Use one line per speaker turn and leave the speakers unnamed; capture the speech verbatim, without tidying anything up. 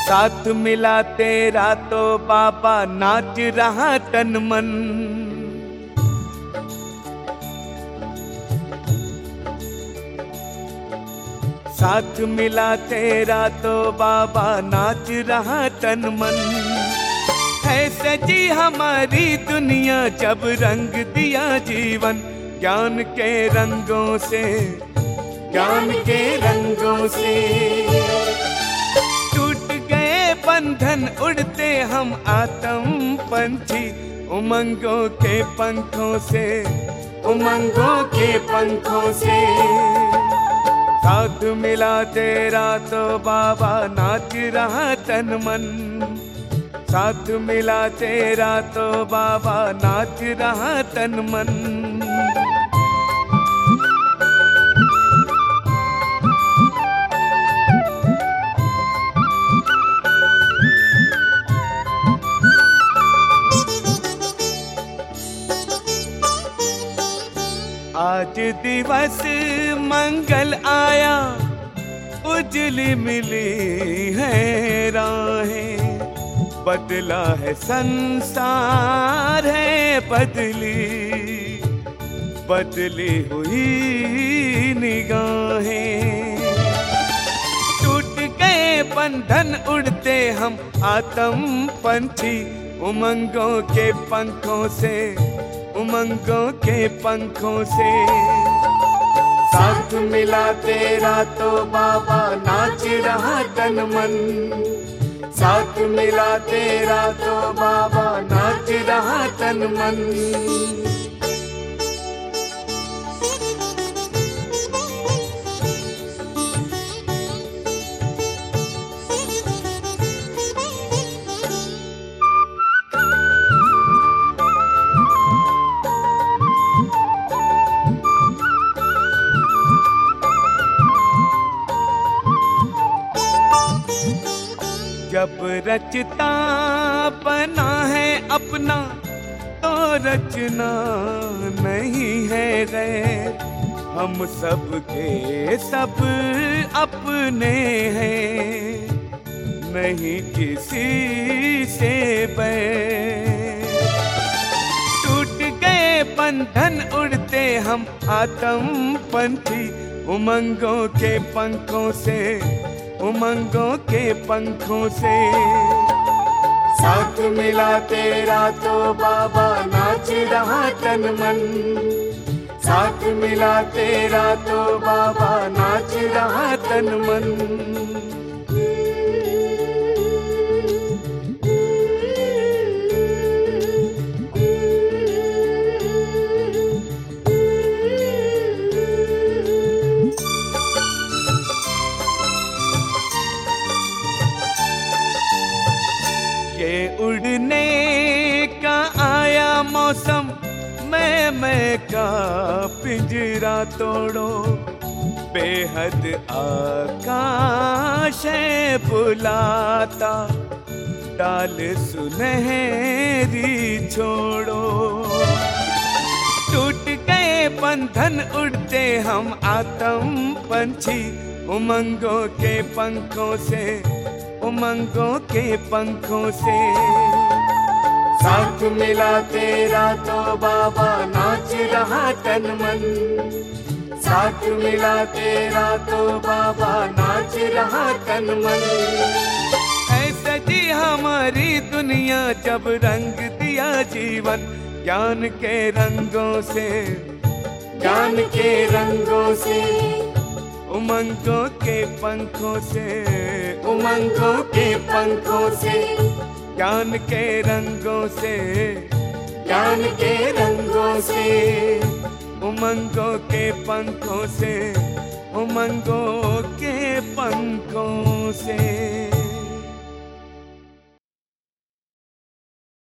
साथ मिला तेरा तो बाबा नाच रहा तन मन। साथ मिला तेरा तो बाबा नाच रहा तन मन। है सजी हमारी दुनिया जब रंग दिया जीवन ज्ञान के रंगों से, ज्ञान के रंगों से। टूट गए बंधन उड़ते हम आत्म पंछी उमंगों के पंखों से, उमंगों के पंखों से। साथ मिला तेरा तो बाबा नाच रहा तन मन। साथ मिला तेरा तो बाबा नाच रहा तन मन। आज दिवस मंगल आया उजली मिली है राहें। बदला है संसार है बदली, बदली हुई निगाहें। टूट गए बंधन उड़ते हम आत्म पंछी उमंगों के पंखों से, उमंगों के पंखों से। साथ मिला तेरा तो बाबा नाच रहा तन मन। साथ मिला तेरा तो बाबा नाच रहा तन मन। जब रचता बना है अपना तो रचना नहीं है गैर। हम सब के सब अपने हैं, नहीं किसी से बैर। टूट गए बंधन उड़ते हम आत्म पंछी उमंगों के पंखों से, उमंगों के पंखों से। साथ मिला तेरा तो बाबा नाच रहा तन मन। साथ मिला तेरा तो बाबा नाच रहा तन मन। ये उड़ने का आया मौसम, मैं मैं का पिंजरा तोड़ो। बेहद आकाश है बुलाता, डाल सुनहरी छोड़ो। टूट गए बंधन उड़ते हम आत्म पंछी उमंगों के पंखों से, उमंगों के पंखों से। साथ मिला तेरा तो बाबा नाच रहा तन मन। साथ मिला तेरा तो बाबा नाच रहा तन मन। है सजी हमारी दुनिया जब रंग दिया जीवन ज्ञान के रंगों से, ज्ञान के रंगों से। उमंगों के पंखों से, उमंगों के पंखों से। ज्ञान के रंगों से, ज्ञान के रंगों से। उमंगों के पंखों से, उमंगों के पंखों से।